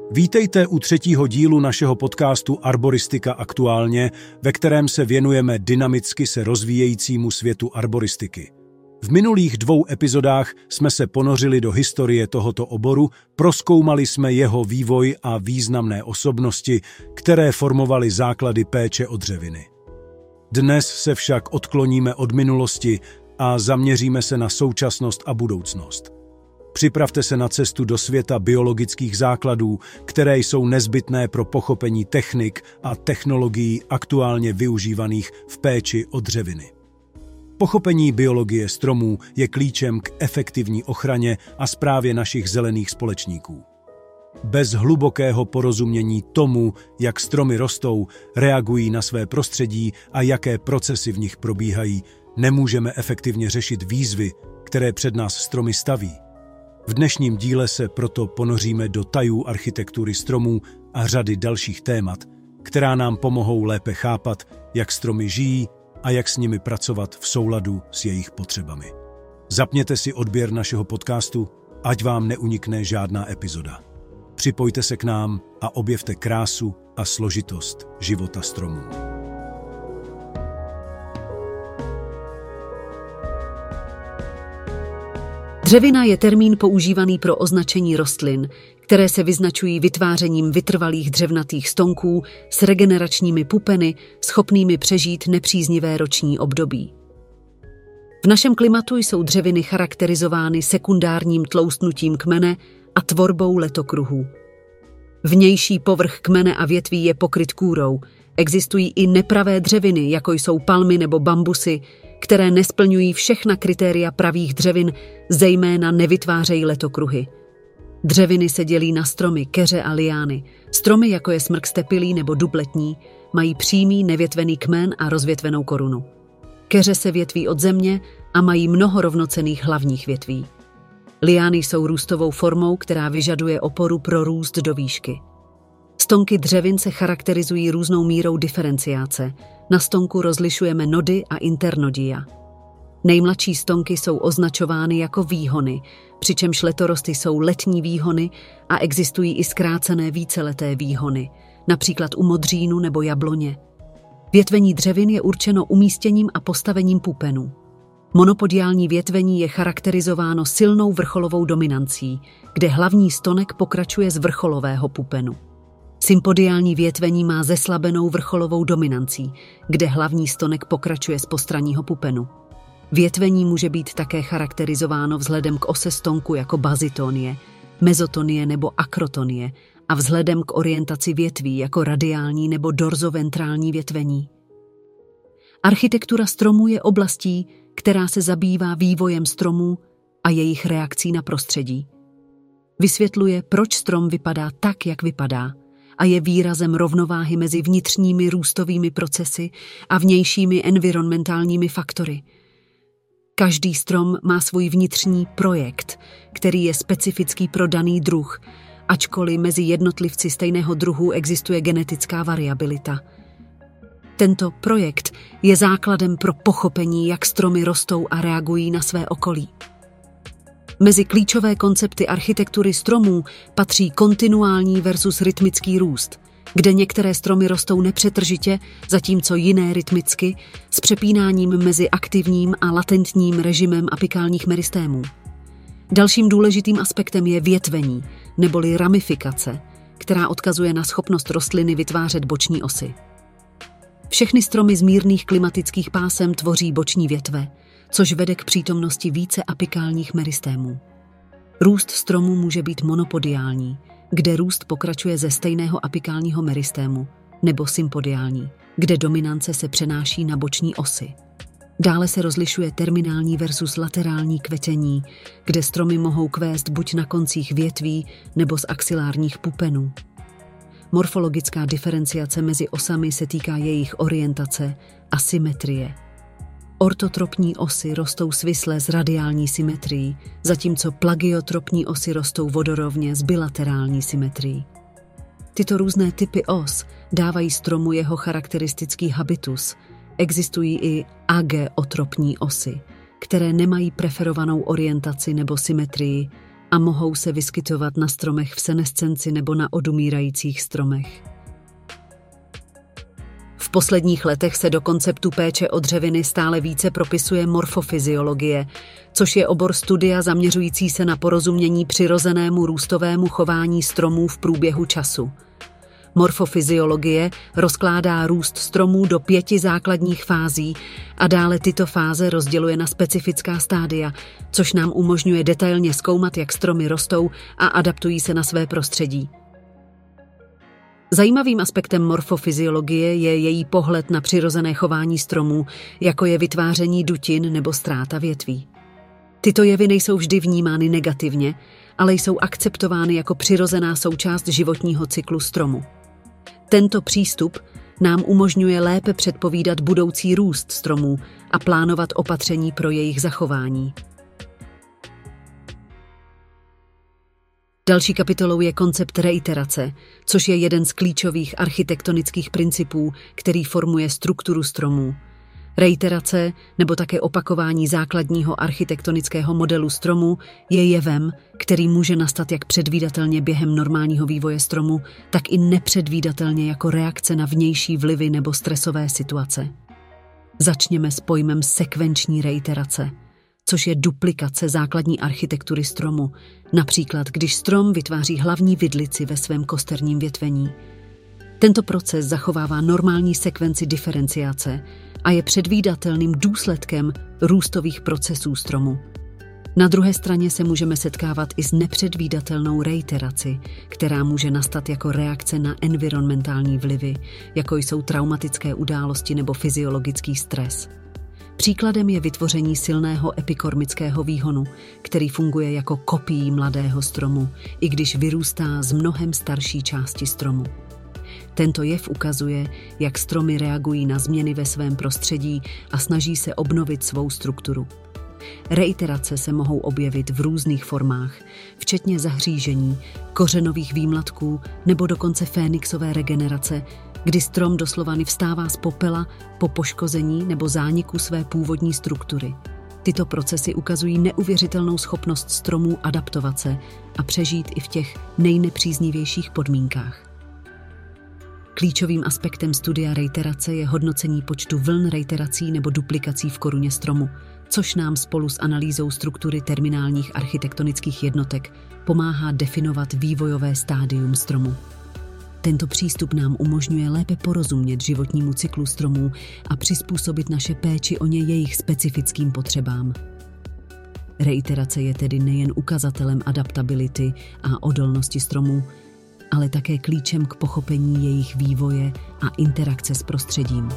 Vítejte u 3. dílu našeho podcastu Arboristika aktuálně, ve kterém se věnujeme dynamicky se rozvíjejícímu světu arboristiky. V minulých 2 epizodách jsme se ponořili do historie tohoto oboru, prozkoumali jsme jeho vývoj a významné osobnosti, které formovaly základy péče o dřeviny. Dnes se však odkloníme od minulosti a zaměříme se na současnost a budoucnost. Připravte se na cestu do světa biologických základů, které jsou nezbytné pro pochopení technik a technologií aktuálně využívaných v péči o dřeviny. Pochopení biologie stromů je klíčem k efektivní ochraně a správě našich zelených společníků. Bez hlubokého porozumění tomu, jak stromy rostou, reagují na své prostředí a jaké procesy v nich probíhají, nemůžeme efektivně řešit výzvy, které před nás stromy staví. V dnešním díle se proto ponoříme do tajů architektury stromů a řady dalších témat, která nám pomohou lépe chápat, jak stromy žijí a jak s nimi pracovat v souladu s jejich potřebami. Zapněte si odběr našeho podcastu, ať vám neunikne žádná epizoda. Připojte se k nám a objevte krásu a složitost života stromů. Dřevina je termín používaný pro označení rostlin, které se vyznačují vytvářením vytrvalých dřevnatých stonků s regeneračními pupeny, schopnými přežít nepříznivé roční období. V našem klimatu jsou dřeviny charakterizovány sekundárním tloustnutím kmene a tvorbou letokruhů. Vnější povrch kmene a větví je pokryt kůrou. Existují i nepravé dřeviny, jako jsou palmy nebo bambusy, které nesplňují všechna kritéria pravých dřevin, zejména nevytvářejí letokruhy. Dřeviny se dělí na stromy, keře a liány. Stromy, jako je smrk stepilý nebo dub letní, mají přímý nevětvený kmen a rozvětvenou korunu. Keře se větví od země a mají mnoho rovnocenných hlavních větví. Liány jsou růstovou formou, která vyžaduje oporu pro růst do výšky. Stonky dřevin se charakterizují různou mírou diferenciace. Na stonku rozlišujeme nody a internodia. Nejmladší stonky jsou označovány jako výhony, přičemž letorosty jsou letní výhony a existují i zkrácené víceleté výhony, například u modřínu nebo jabloně. Větvení dřevin je určeno umístěním a postavením pupenů. Monopodiální větvení je charakterizováno silnou vrcholovou dominancí, kde hlavní stonek pokračuje z vrcholového pupenu. Sympodiální větvení má zeslabenou vrcholovou dominancí, kde hlavní stonek pokračuje z postranního pupenu. Větvení může být také charakterizováno vzhledem k ose stonku jako bazitonie, mezotonie nebo akrotonie a vzhledem k orientaci větví jako radiální nebo dorzoventrální větvení. Architektura stromů je oblastí, která se zabývá vývojem stromů a jejich reakcí na prostředí. Vysvětluje, proč strom vypadá tak, jak vypadá, a je výrazem rovnováhy mezi vnitřními růstovými procesy a vnějšími environmentálními faktory. Každý strom má svůj vnitřní projekt, který je specifický pro daný druh, ačkoliv mezi jednotlivci stejného druhu existuje genetická variabilita. Tento projekt je základem pro pochopení, jak stromy rostou a reagují na své okolí. Mezi klíčové koncepty architektury stromů patří kontinuální versus rytmický růst, kde některé stromy rostou nepřetržitě, zatímco jiné rytmicky, s přepínáním mezi aktivním a latentním režimem apikálních meristémů. Dalším důležitým aspektem je větvení, neboli ramifikace, která odkazuje na schopnost rostliny vytvářet boční osy. Všechny stromy z mírných klimatických pásem tvoří boční větve, což vede k přítomnosti více apikálních meristémů. Růst stromu může být monopodiální, kde růst pokračuje ze stejného apikálního meristému, nebo sympodiální, kde dominance se přenáší na boční osy. Dále se rozlišuje terminální versus laterální kvetení, kde stromy mohou kvést buď na koncích větví nebo z axilárních pupenů. Morfologická diferenciace mezi osami se týká jejich orientace a symetrie. Ortotropní osy rostou svisle s radiální symetrií, zatímco plagiotropní osy rostou vodorovně s bilaterální symetrií. Tyto různé typy os dávají stromu jeho charakteristický habitus. Existují i ageotropní osy, které nemají preferovanou orientaci nebo symetrii a mohou se vyskytovat na stromech v senescenci nebo na odumírajících stromech. V posledních letech se do konceptu péče o dřeviny stále více propisuje morfofyziologie, což je obor studia zaměřující se na porozumění přirozenému růstovému chování stromů v průběhu času. Morfofyziologie rozkládá růst stromů do 5 základních fází a dále tyto fáze rozděluje na specifická stádia, což nám umožňuje detailně zkoumat, jak stromy rostou a adaptují se na své prostředí. Zajímavým aspektem morfofyziologie je její pohled na přirozené chování stromů, jako je vytváření dutin nebo ztráta větví. Tyto jevy nejsou vždy vnímány negativně, ale jsou akceptovány jako přirozená součást životního cyklu stromu. Tento přístup nám umožňuje lépe předpovídat budoucí růst stromů a plánovat opatření pro jejich zachování. Další kapitolou je koncept reiterace, což je jeden z klíčových architektonických principů, který formuje strukturu stromů. Reiterace, nebo také opakování základního architektonického modelu stromu, je jevem, který může nastat jak předvídatelně během normálního vývoje stromu, tak i nepředvídatelně jako reakce na vnější vlivy nebo stresové situace. Začněme s pojmem sekvenční reiterace, což je duplikace základní architektury stromu, například když strom vytváří hlavní vidlici ve svém kosterním větvení. Tento proces zachovává normální sekvenci diferenciace a je předvídatelným důsledkem růstových procesů stromu. Na druhé straně se můžeme setkávat i s nepředvídatelnou reiteraci, která může nastat jako reakce na environmentální vlivy, jako jsou traumatické události nebo fyziologický stres. Příkladem je vytvoření silného epikormického výhonu, který funguje jako kopií mladého stromu, i když vyrůstá z mnohem starší části stromu. Tento jev ukazuje, jak stromy reagují na změny ve svém prostředí a snaží se obnovit svou strukturu. Reiterace se mohou objevit v různých formách, včetně zahřížení, kořenových výmlatků nebo dokonce fénixové regenerace, kdy strom doslova vstává z popela po poškození nebo zániku své původní struktury. Tyto procesy ukazují neuvěřitelnou schopnost stromů adaptovat se a přežít i v těch nejnepříznivějších podmínkách. Klíčovým aspektem studia reiterace je hodnocení počtu vln reiterací nebo duplikací v koruně stromu, což nám spolu s analýzou struktury terminálních architektonických jednotek pomáhá definovat vývojové stádium stromu. Tento přístup nám umožňuje lépe porozumět životnímu cyklu stromů a přizpůsobit naše péči o ně jejich specifickým potřebám. Reiterace je tedy nejen ukazatelem adaptability a odolnosti stromů, ale také klíčem k pochopení jejich vývoje a interakce s prostředím.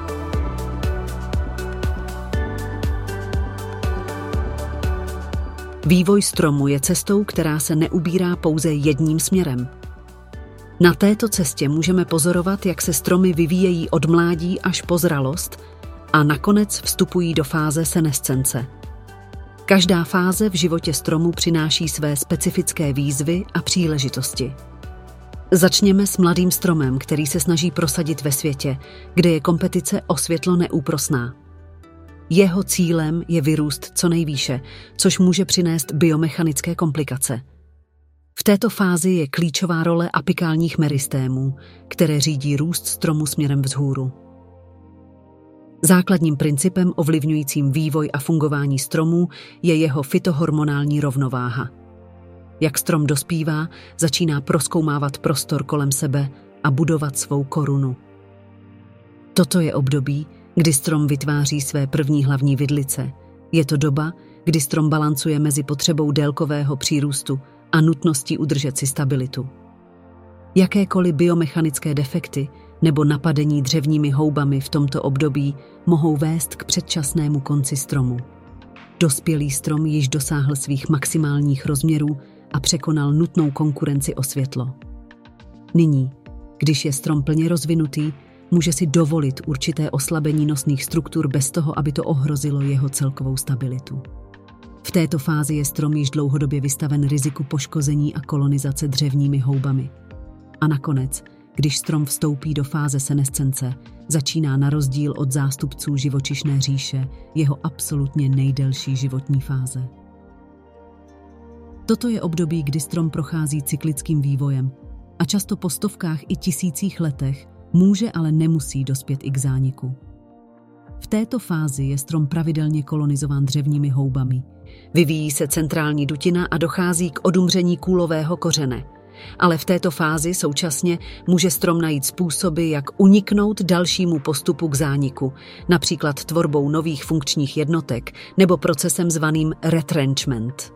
Vývoj stromu je cestou, která se neubírá pouze jedním směrem. Na této cestě můžeme pozorovat, jak se stromy vyvíjejí od mládí až po zralost a nakonec vstupují do fáze senescence. Každá fáze v životě stromu přináší své specifické výzvy a příležitosti. Začněme s mladým stromem, který se snaží prosadit ve světě, kde je kompetice o světlo neúprosná. Jeho cílem je vyrůst co nejvýše, což může přinést biomechanické komplikace. V této fázi je klíčová role apikálních meristémů, které řídí růst stromu směrem vzhůru. Základním principem ovlivňujícím vývoj a fungování stromů je jeho fytohormonální rovnováha. Jak strom dospívá, začíná prozkoumávat prostor kolem sebe a budovat svou korunu. Toto je období, kdy strom vytváří své první hlavní vidlice. Je to doba, kdy strom balancuje mezi potřebou délkového přírůstu a nutností udržet si stabilitu. Jakékoliv biomechanické defekty nebo napadení dřevními houbami v tomto období mohou vést k předčasnému konci stromu. Dospělý strom již dosáhl svých maximálních rozměrů a překonal nutnou konkurenci o světlo. Nyní, když je strom plně rozvinutý, může si dovolit určité oslabení nosných struktur bez toho, aby to ohrozilo jeho celkovou stabilitu. V této fázi je strom již dlouhodobě vystaven riziku poškození a kolonizace dřevními houbami. A nakonec, když strom vstoupí do fáze senescence, začíná na rozdíl od zástupců živočišné říše jeho absolutně nejdelší životní fáze. Toto je období, kdy strom prochází cyklickým vývojem a často po stovkách i tisících letech může, ale nemusí dospět i k zániku. V této fázi je strom pravidelně kolonizován dřevními houbami. Vyvíjí se centrální dutina a dochází k odumření kůlového kořene. Ale v této fázi současně může strom najít způsoby, jak uniknout dalšímu postupu k zániku, například tvorbou nových funkčních jednotek nebo procesem zvaným retrenchment.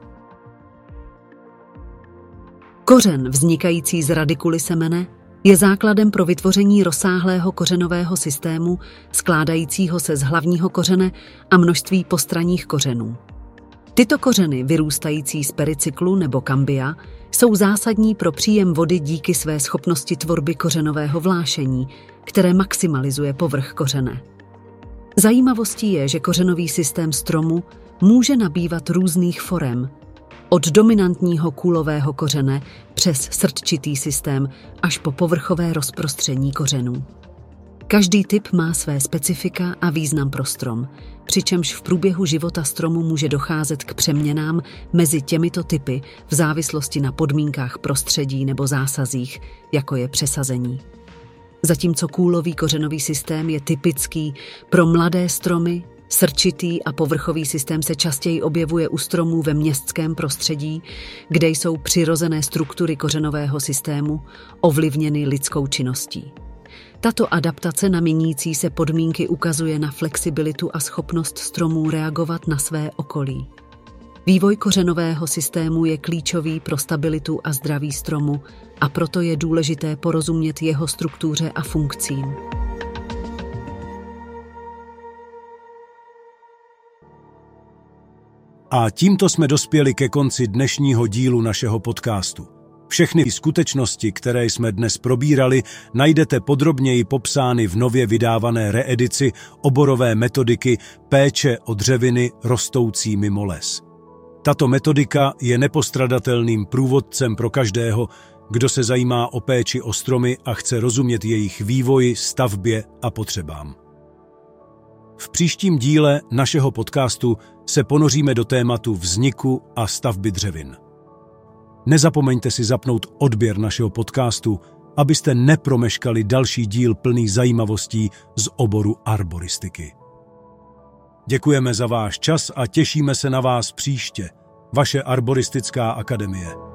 Kořen vznikající z radikuly semene je základem pro vytvoření rozsáhlého kořenového systému skládajícího se z hlavního kořene a množství postranních kořenů. Tyto kořeny, vyrůstající z pericyklu nebo kambia, jsou zásadní pro příjem vody díky své schopnosti tvorby kořenového vlášení, které maximalizuje povrch kořene. Zajímavostí je, že kořenový systém stromu může nabývat různých forem, od dominantního kůlového kořene přes srdčitý systém až po povrchové rozprostření kořenů. Každý typ má své specifika a význam pro strom, přičemž v průběhu života stromu může docházet k přeměnám mezi těmito typy v závislosti na podmínkách prostředí nebo zásazích, jako je přesazení. Zatímco kůlový kořenový systém je typický pro mladé stromy, srčitý a povrchový systém se častěji objevuje u stromů ve městském prostředí, kde jsou přirozené struktury kořenového systému ovlivněny lidskou činností. Tato adaptace na měnící se podmínky ukazuje na flexibilitu a schopnost stromů reagovat na své okolí. Vývoj kořenového systému je klíčový pro stabilitu a zdraví stromu a proto je důležité porozumět jeho struktuře a funkcím. A tímto jsme dospěli ke konci dnešního dílu našeho podcastu. Všechny skutečnosti, které jsme dnes probírali, najdete podrobněji popsány v nově vydávané reedici oborové metodiky péče o dřeviny rostoucí mimo les. Tato metodika je nepostradatelným průvodcem pro každého, kdo se zajímá o péči o stromy a chce rozumět jejich vývoji, stavbě a potřebám. V příštím díle našeho podcastu se ponoříme do tématu vzniku a stavby dřevin. Nezapomeňte si zapnout odběr našeho podcastu, abyste nepromeškali další díl plný zajímavostí z oboru arboristiky. Děkujeme za váš čas a těšíme se na vás příště. Vaše Arboristická akademie.